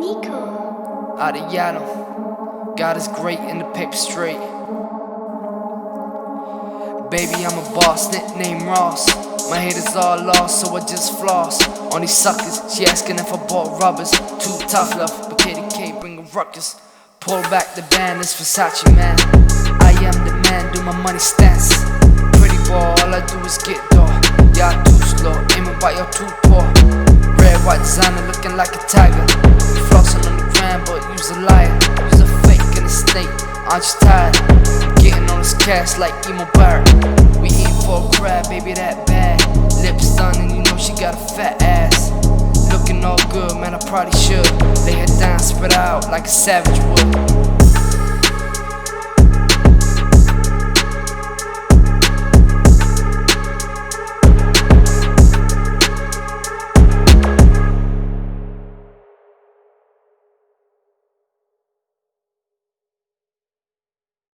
Nico. Arellano, God is great and the paper straight. Baby, I'm a boss, nickname Ross. My haters all lost, so I just floss on these suckers. She asking if I bought rubbers. Too tough love, but KDK bring a ruckus. Pull back the band, it's Versace, man. I am the man, do my money stance. Pretty boy, all I do is get door. Y'all too slow, aiming by y'all too poor. Red, white designer looking like a tiger. Flossing on the gram, but use a liar. Use a fake and a snake, aren't you tired? Getting on this cash like Emo Barrett. We eat for a crab, baby, that bad. Lips done and you know she got a fat ass. Looking all good, man, I probably should lay her down, spread out like a savage would.